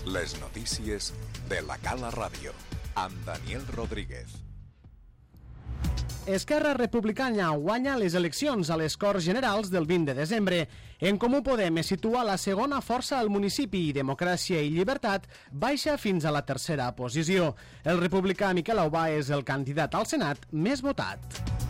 Les notícies de la Cala Ràdio, amb Daniel Rodríguez. Esquerra Republicana guanya les eleccions a les Corts Generals del 20 de desembre. En Comú Podem es situa la segona força al municipi i Democràcia i Llibertat baixa fins a la tercera posició. El republicà Miquel Aubà és el candidat al Senat més votat.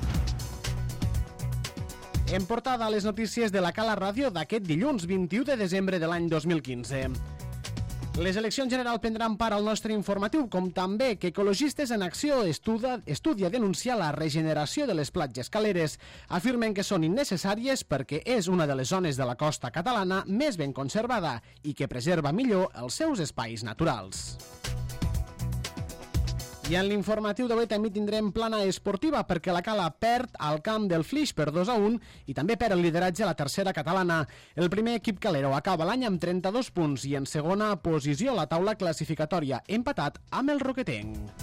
En portada a les notícies de la Cala Ràdio d'aquest dilluns 21 de desembre de l'any 2015. Les eleccions generals prendran part al nostre informatiu, com també que Ecologistes en Acció estudia denunciar la regeneració de les platges caleres. Afirmen que són innecessàries perquè és una de les zones de la costa catalana més ben conservada i que preserva millor els seus espais naturals. I en l'informatiu d'avui també tindrem plana esportiva perquè la Cala perd al camp del Flix per 2-1 i també perd el lideratge a la tercera catalana. El primer equip calero acaba l'any amb 32 punts i en segona posició a la taula classificatòria, empatat amb el Roquetenc.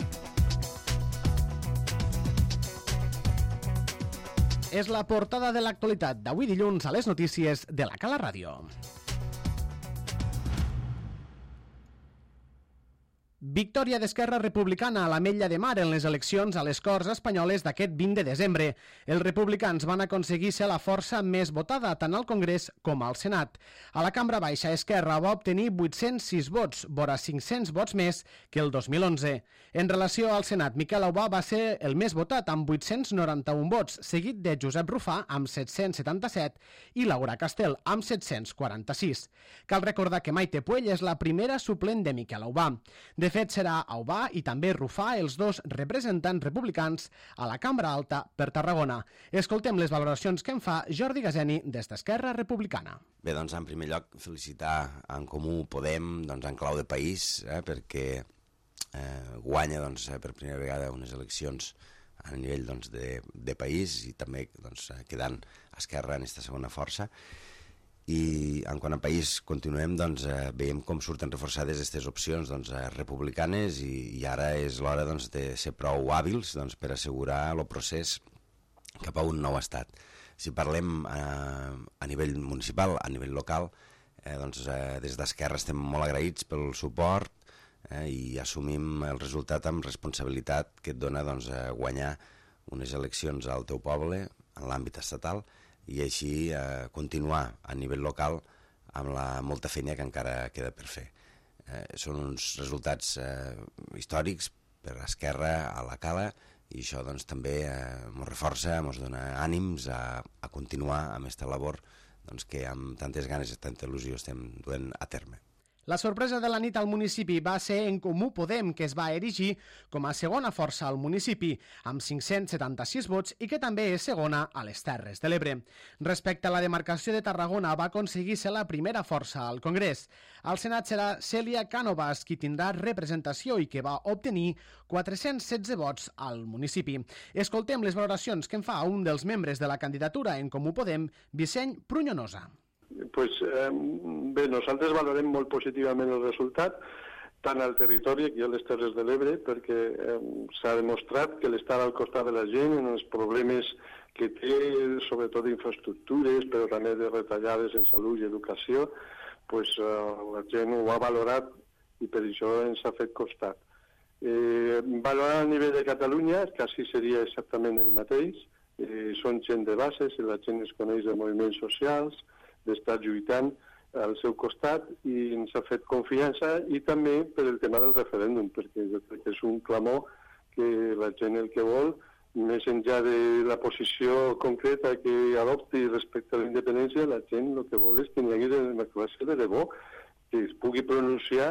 És la portada de l'actualitat d'avui dilluns a les notícies de la Cala Ràdio. Victòria d'Esquerra Republicana a l'Ametlla de Mar en les eleccions a les Corts Espanyoles d'aquest 20 de desembre. Els republicans van aconseguir ser la força més votada tant al Congrés com al Senat. A la Cambra Baixa, Esquerra va obtenir 806 vots, vora 500 vots més que el 2011. En relació al Senat, Miquel Aubà va ser el més votat amb 891 vots, seguit de Josep Rufà amb 777 i Laura Castel amb 746. Cal recordar que Maite Puell és la primera suplent de Miquel Aubà. De fet, serà Aubà i també Rufà els dos representants republicans a la Cambra Alta per Tarragona. Escoltem les valoracions que en fa Jordi Gazeni des d'Esquerra Republicana. Bé, doncs en primer lloc felicitar en Comú Podem en clau de país perquè guanya per primera vegada unes eleccions a nivell de país i també quedant Esquerra en aquesta segona força. I en quant a país continuem, veiem com surten reforçades aquestes opcions republicanes i ara és l'hora de ser prou hàbils per assegurar el procés cap a un nou estat. Si parlem a nivell municipal, a nivell local, des d'Esquerra estem molt agraïts pel suport i assumim el resultat amb responsabilitat que et dona guanyar unes eleccions al teu poble en l'àmbit estatal i així continuar a nivell local amb la molta feina que encara queda per fer. Són uns resultats històrics per Esquerra a la Cala i això també ens reforça, ens dona ànims a continuar amb aquesta labor que amb tantes ganes i tanta il·lusió estem duent a terme. La sorpresa de la nit al municipi va ser en Comú Podem, que es va erigir com a segona força al municipi, amb 576 vots i que també és segona a les Terres de l'Ebre. Respecte a la demarcació de Tarragona, va aconseguir ser la primera força al Congrés. Al Senat serà Cèlia Cànovas, qui tindrà representació i que va obtenir 416 vots al municipi. Escoltem les valoracions que en fa un dels membres de la candidatura en Comú Podem, Vicent Prunyonosa. Bé, nosaltres valorem molt positivament el resultat, tant al territori aquí a les Terres de l'Ebre, perquè s'ha demostrat que l'estar al costat de la gent en els problemes que té, sobretot d'infraestructures, però també de retallades en salut i educació, la gent ho ha valorat i per això ens ha fet costat. Valorar a nivell de Catalunya quasi seria exactament el mateix, són gent de bases i la gent es coneix de moviments socials, d'estar lluitant al seu costat i ens ha fet confiança i també per el tema del referèndum, perquè jo crec que és un clamor que la gent el que vol, més enllà de la posició concreta que adopti respecte a la independència, la gent el que vol és que hi hagi democràcia de debò, que es pugui pronunciar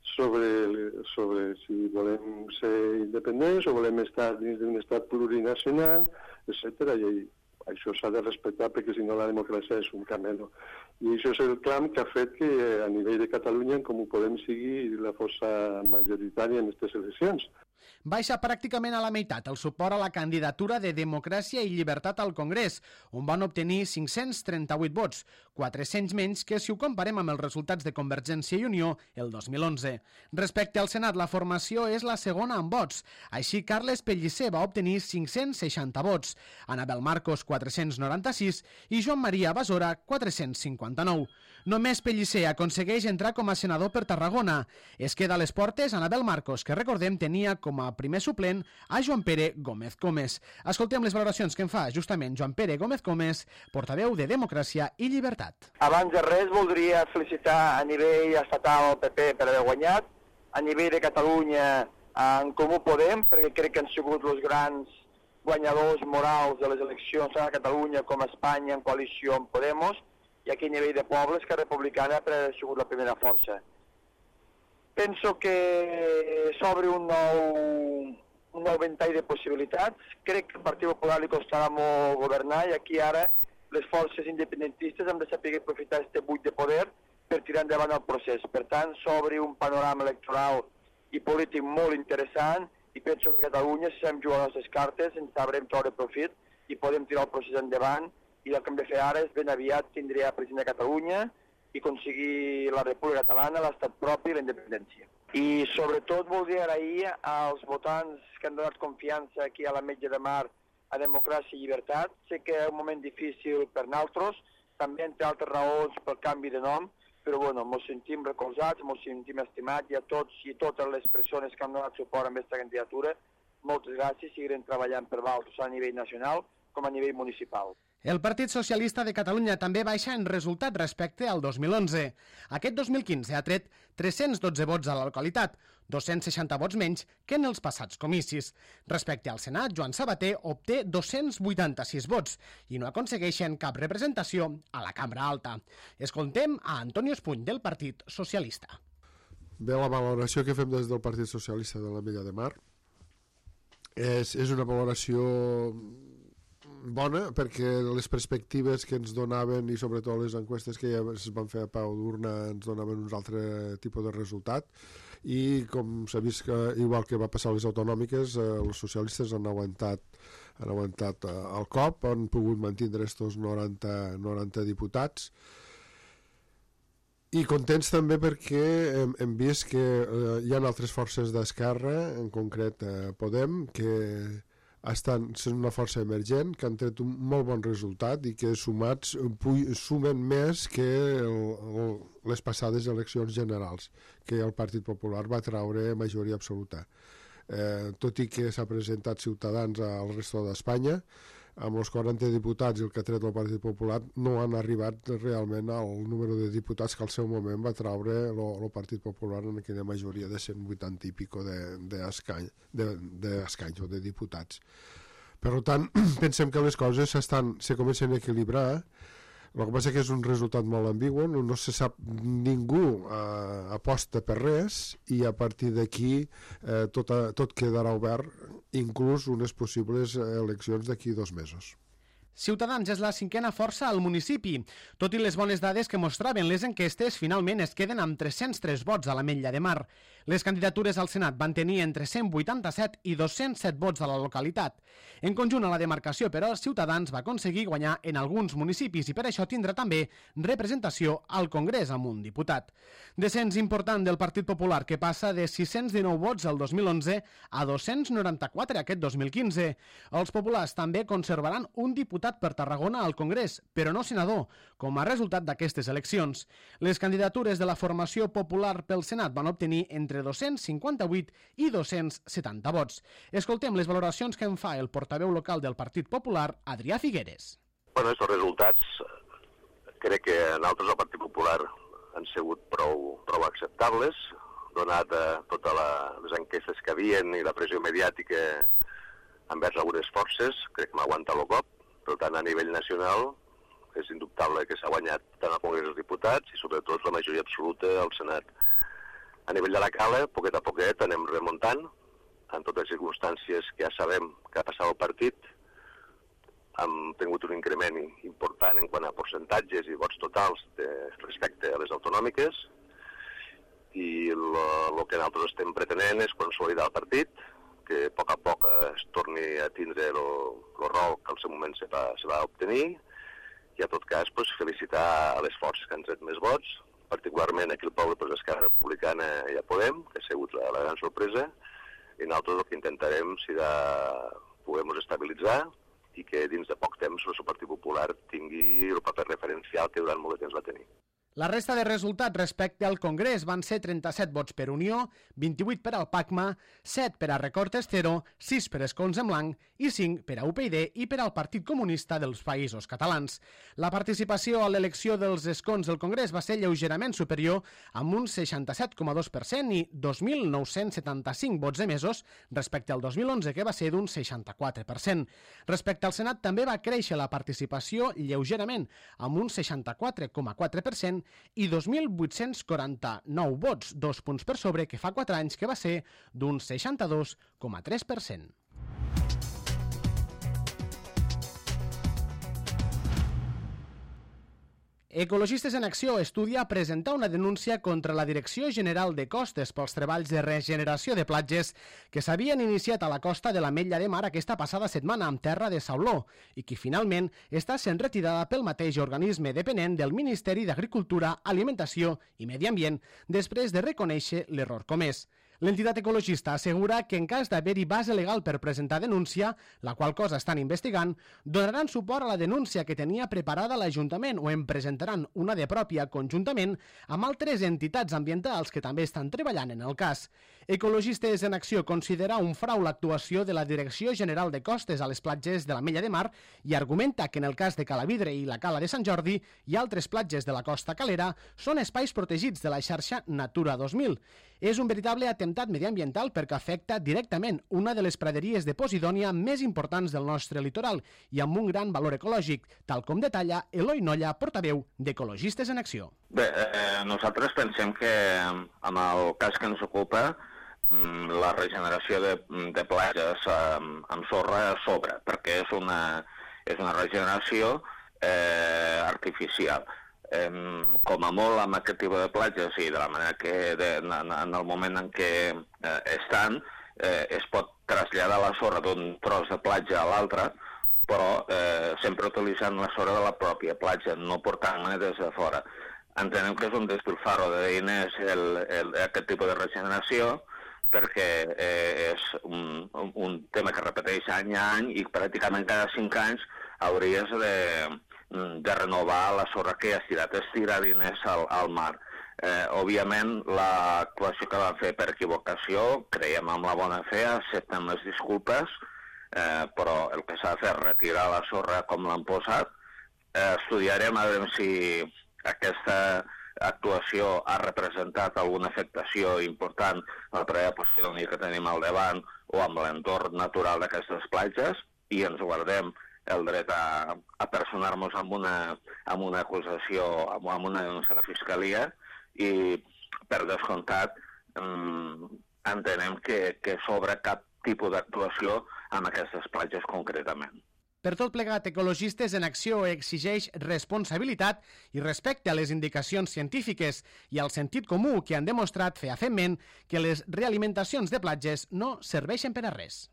sobre si volem ser independents o volem estar dins d'un estat plurinacional, etc. I això s'ha de respectar perquè si no la democràcia és un camelo. I això és el clam que ha fet que a nivell de Catalunya, com ho podem seguir, la força majoritària en aquestes eleccions. Baixa pràcticament a la meitat el suport a la candidatura de Democràcia i Llibertat al Congrés, on van obtenir 538 vots, 400 menys que si ho comparem amb els resultats de Convergència i Unió el 2011. Respecte al Senat, la formació és la segona en vots. Així, Carles Pellicer va obtenir 560 vots, Anabel Marcos 496 i Joan Maria Basora 459. Només Pellicer aconsegueix entrar com a senador per Tarragona. Es queda a les portes Anabel Marcos, que recordem tenia com a primer suplent a Joan Pere Gómez Comes. Escoltem les valoracions que en fa justament Joan Pere Gómez Comes, portaveu de Democràcia i Llibertat. Abans de res voldria felicitar a nivell estatal el PP per haver guanyat, a nivell de Catalunya en Comú Podem, perquè crec que han sigut els grans guanyadors morals de les eleccions tant a Catalunya com a Espanya en coalició amb Podemos, i aquí a nivell de pobles que Republicana ha sigut la primera força. Penso que s'obre un nou ventall de possibilitats. Crec que al Partit Popular li costarà molt governar i aquí ara les forces independentistes han de saber aprofitar aquest buit de poder per tirar endavant el procés. Per tant, s'obre un panorama electoral i polític molt interessant i penso que a Catalunya, si sabem jugar les nostres cartes, ens sabrem treure profit i podem tirar el procés endavant i el que hem de fer ara és ben aviat tindre president de Catalunya i aconseguir la República Catalana, l'estat propi i la independència. I sobretot voldria agrair als votants que han donat confiança aquí a l'Ametlla de Mar a Democràcia i Llibertat. Sé que és un moment difícil per nosaltres, també entre altres raons pel canvi de nom, però bueno, ens sentim recolzats, ens sentim estimats i a tots i totes les persones que han donat suport a aquesta candidatura, moltes gràcies i seguirem treballant per vosaltres a nivell nacional com a nivell municipal. El Partit Socialista de Catalunya també baixa en resultat respecte al 2011. Aquest 2015 ha tret 312 vots a la localitat, 260 vots menys que en els passats comicis. Respecte al Senat, Joan Sabater obté 286 vots i no aconsegueixen cap representació a la Cambra Alta. Escoltem a Antonio Espuny, del Partit Socialista. Bé, la valoració que fem des del Partit Socialista de l'Ametlla de Mar és una valoració bona, perquè les perspectives que ens donaven i sobretot les enquestes que ja es van fer a peu d'urna ens donaven un altre tipus de resultat i com s'ha vist que, igual que va passar a les autonòmiques, els socialistes han aguantat el cop, han pogut mantindre estos 90 diputats i contents també perquè hem vist que hi ha altres forces d'esquerra, en concret Podem, que són una força emergent, que han tret un molt bon resultat i que sumats sumen més que les passades eleccions generals, que el Partit Popular va treure majoria absoluta. Tot i que s'ha presentat Ciutadans al resto d'Espanya, amb els 40 diputats i el que ha tret el Partit Popular no han arribat realment al número de diputats que al seu moment va treure el Partit Popular en aquella majoria de 180 i pico d'escanys o de diputats. Per tant, pensem que les coses se comencen a equilibrar. El que passa que és un resultat molt ambigu, no se sap, ningú aposta per res i a partir d'aquí tot quedarà obert, inclús unes possibles eleccions d'aquí 2 mesos. Ciutadans és la 5a força al municipi. Tot i les bones dades que mostraven les enquestes, finalment es queden amb 303 vots a l'Ametlla de Mar. Les candidatures al Senat van tenir entre 187 i 207 vots a la localitat. En conjunt a la demarcació, però, Ciutadans va aconseguir guanyar en alguns municipis i per això tindrà també representació al Congrés amb un diputat. Descens important del Partit Popular, que passa de 619 vots el 2011 a 294 aquest 2015. Els populars també conservaran un diputat per Tarragona al Congrés, però no senador, com a resultat d'aquestes eleccions. Les candidatures de la formació popular pel Senat van obtenir entre 258 i 270 vots. Escoltem les valoracions que en fa el portaveu local del Partit Popular, Adrià Figueres. Bueno, aquests resultats crec que nosaltres al Partit Popular han sigut prou acceptables, donat totes les enquestes que havien i la pressió mediàtica envers algunes forces, crec que m'ha aguantat el cop. Per tant, a nivell nacional és indubtable que s'ha guanyat tant al Congrés dels Diputats i sobretot la majoria absoluta al Senat. A nivell de la cala, poquet a poquet anem remuntant, en totes les circumstàncies que ja sabem que ha passat el partit. Hem tingut un increment important en quant a percentatges i vots totals respecte a les autonòmiques i el que nosaltres estem pretenent és consolidar el partit que a poc es torni a tindre el rol que al seu moment se va obtenir, i en tot cas felicitar a les forces que han tret més vots, particularment aquí al poble d'Esquerra Republicana i a Podem, que ha sigut la gran sorpresa, i nosaltres el que intentarem serà poder-nos estabilitzar i que dins de poc temps el Partit Popular tingui el paper referencial que durant molt de temps va tenir. La resta de resultats respecte al Congrés van ser 37 vots per Unió, 28 per al PACMA, 7 per a Recortes Cero, 6 per Escons en Blanc i 5 per a UPyD i per al Partit Comunista dels Països Catalans. La participació a l'elecció dels escons del Congrés va ser lleugerament superior, amb un 67,2% i 2.975 vots emesos respecte al 2011, que va ser d'un 64%. Respecte al Senat també va créixer la participació lleugerament, amb un 64,4%, i 2.849 vots, 2 punts per sobre, que fa 4 anys que va ser d'un 62,3%. Ecologistes en Acció estudia presentar una denúncia contra la Direcció General de Costes pels treballs de regeneració de platges que s'havien iniciat a la costa de l'Ametlla de Mar aquesta passada setmana amb terra de Sauló i que finalment està sent retirada pel mateix organisme dependent del Ministeri d'Agricultura, Alimentació i Medi Ambient després de reconèixer l'error comès. L'entitat ecologista assegura que en cas d'haver-hi base legal per presentar denúncia, la qual cosa estan investigant, donaran suport a la denúncia que tenia preparada l'Ajuntament o en presentaran una de pròpia conjuntament amb altres entitats ambientals que també estan treballant en el cas. Ecologistes en Acció considera un frau l'actuació de la Direcció General de Costes a les platges de l'Ametlla de Mar i argumenta que en el cas de Calavidre i la Cala de Sant Jordi i altres platges de la costa calera són espais protegits de la xarxa Natura 2000. És un veritable atemptat mediambiental perquè afecta directament una de les praderies de posidònia més importants del nostre litoral i amb un gran valor ecològic, tal com detalla Eloi Nolla, portaveu d'Ecologistes en Acció. Bé, nosaltres pensem que amb el cas que ens ocupa la regeneració de platges amb sorra sobra, perquè és una regeneració artificial. Com a molt amb aquest tipus de platges i de la manera que en el moment en què estan es pot traslladar la sorra d'un tros de platja a l'altre, però sempre utilitzant la sorra de la pròpia platja, no portant-la des de fora. Entenem que és un despilfarro de diners aquest tipus de regeneració, perquè és un tema que repeteix any a any i pràcticament cada 5 anys hauries de renovar la sorra que has tirat, és tirar diners al mar. Òbviament, l'actuació que van fer per equivocació, creiem amb la bona fe, acceptem les disculpes, però el que s'ha de fer és retirar la sorra com l'han posat. Estudiarem a veure si aquesta actuació ha representat alguna afectació important a la prèvia posidònia que tenim al davant o amb l'entorn natural d'aquestes platges i ens guardem el dret a personar-nos amb una acusació, amb una denúncia a la Fiscalia i, per descomptat, entenem que s'obre cap tipus d'actuació amb aquestes platges concretament. Per tot plegat, Ecologistes en Acció exigeix responsabilitat i respecte a les indicacions científiques i al sentit comú que han demostrat fefaentment que les realimentacions de platges no serveixen per a res.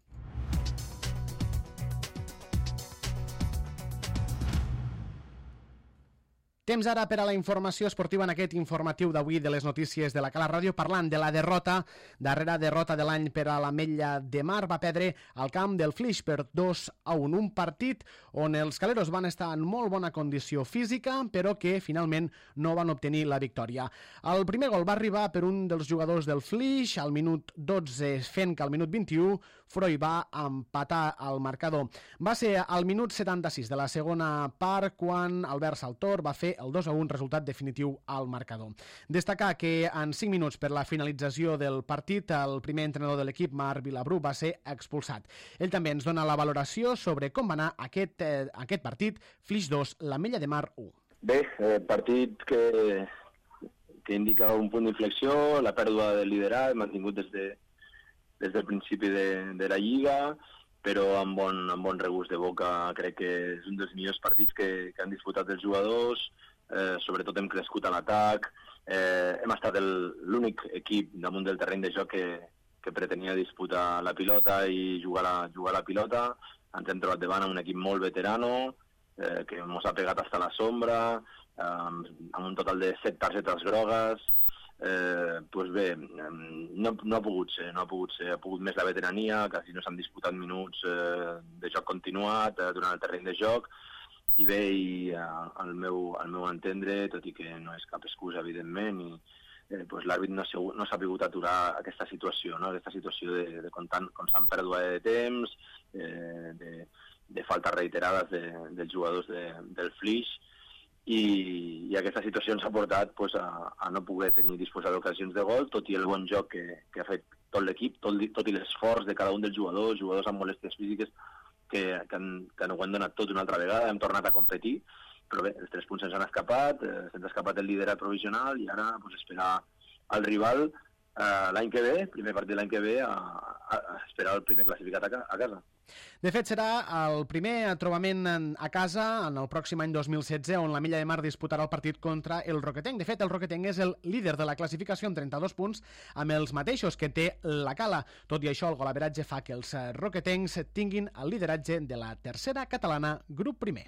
Temps ara per a la informació esportiva en aquest informatiu d'avui de les notícies de la Cala Ràdio, parlant de la darrera derrota de l'any per a l'Ametlla de Mar. Va perdre al camp del Flix per 2-1, un partit on els caleros van estar en molt bona condició física, però que finalment no van obtenir la victòria. El primer gol va arribar per un dels jugadors del Flix al minut 12, fent que al minut 21 Freud va empatar el marcador. Va ser al minut 76 de la segona part quan Albert Saltor va fer el 2-1, resultat definitiu al marcador. Destacar que en 5 minuts per la finalització del partit, el primer entrenador de l'equip, Marc Vilabrú, va ser expulsat. Ell també ens dona la valoració sobre com va anar aquest partit, Flix 2, l'Ametlla de Mar 1. Bé, partit que indica un punt d'inflexió, la pèrdua del liderat, mantingut des del principi de la Lliga, però amb bon regust de boca. Crec que és un dels millors partits que han disputat els jugadors, sobretot hem crescut a l'atac, hem estat l'únic equip damunt del terreny de joc que que pretenia disputar la pilota i jugar la pilota. Ens hem trobat davant amb un equip molt veterano, que ens ha pegat fins a la sombra, amb un total de 7 targetes grogues. Doncs bé, no ha pogut ser, ha pogut més la veterania, quasi no s'han disputat minuts de joc continuat durant el terreny de joc, i bé, al meu entendre, tot i que no és cap excusa, evidentment, l'àrbit no s'ha pogut aturar aquesta situació, no? Aquesta situació de constant pèrdua de temps, de faltes reiterades dels jugadors del Flix, i aquesta situació ens ha portat a no poder disposar d'ocasions de gol, tot i el bon joc que ha fet tot l'equip, tot i l'esforç de cada un dels jugadors amb molèsties físiques que ho han donat tot una altra vegada, hem tornat a competir, però bé, els 3 punts ens han escapat, se'ns ha escapat el liderat provisional i ara esperar al rival l'any que ve, primer partit l'any que ve, a esperar el primer classificat a casa. De fet, serà el primer trobament a casa en el pròxim any 2016, on l'Ametlla de Mar disputarà el partit contra el Roquetenc. De fet, el Roquetenc és el líder de la classificació amb 32 punts, amb els mateixos que té la Cala. Tot i això, el golaveratge fa que els roquetencs tinguin el lideratge de la tercera catalana, grup primer.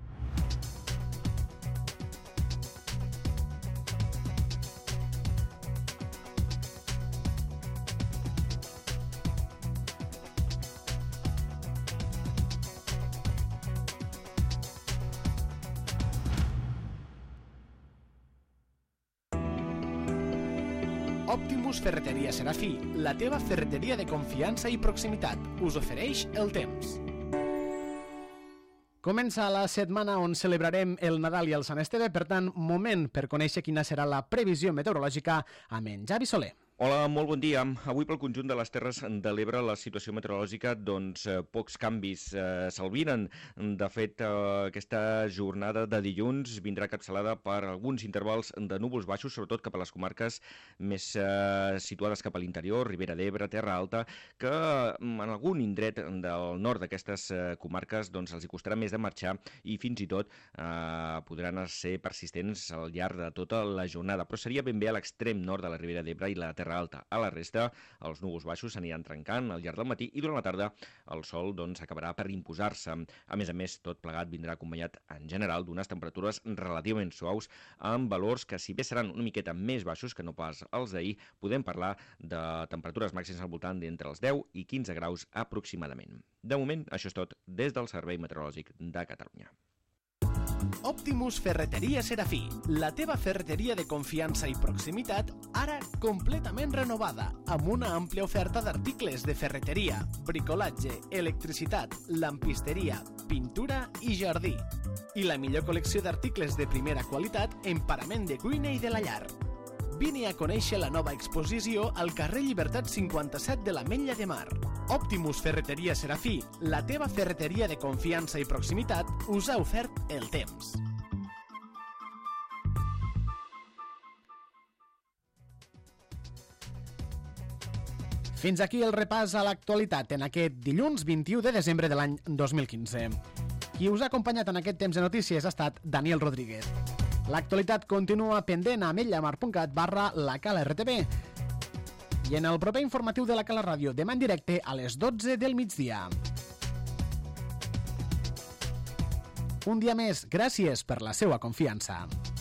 Optimus Ferreteria Serafí, la teva ferreteria de confiança i proximitat, us ofereix el temps. Comença la setmana on celebrarem el Nadal i el Sant Esteve, per tant, moment per conèixer quina serà la previsió meteorològica amb en Javi Soler. Hola, molt bon dia. Avui pel conjunt de les Terres de l'Ebre la situació meteorològica, pocs canvis s'albinen. De fet, aquesta jornada de dilluns vindrà encapçalada per alguns intervals de núvols baixos, sobretot cap a les comarques més situades cap a l'interior, Ribera d'Ebre, Terra Alta, que en algun indret del nord d'aquestes comarques els hi costarà més de marxar i fins i tot podran ser persistents al llarg de tota la jornada. Però seria ben bé a l'extrem nord de la Ribera d'Ebre i la Terra Alta. A la resta, els núvols baixos s'aniran trencant al llarg del matí i durant la tarda el sol acabarà per imposar-se. A més, tot plegat vindrà acompanyat en general d'unes temperatures relativament suaus amb valors que, si bé seran una miqueta més baixos que no pas els d'ahir, podem parlar de temperatures màximes al voltant d'entre els 10 i 15 graus aproximadament. De moment, això és tot des del Servei Meteorològic de Catalunya. Optimus Ferreteria Serafí, la teva ferreteria de confiança i proximitat, ara completament renovada, amb una àmplia oferta d'articles de ferreteria, bricolatge, electricitat, lampisteria, pintura i jardí. I la millor col·lecció d'articles de primera qualitat en parament de cuina i de la llar. Vine a conèixer la nova exposició al carrer Llibertat 57 de l'Ametlla de Mar. Optimus Ferreteria Serafí, la teva ferreteria de confiança i proximitat, us ha ofert el temps. Fins aquí el repàs a l'actualitat en aquest dilluns 21 de desembre de l'any 2015. Qui us ha acompanyat en aquest temps de notícies ha estat Daniel Rodríguez. L'actualitat continua pendent a ametllamarpuntcat/lacalartb i en el proper informatiu de la Cala Ràdio demà en directe a les 12 del migdia. Un dia més, gràcies per la seva confiança.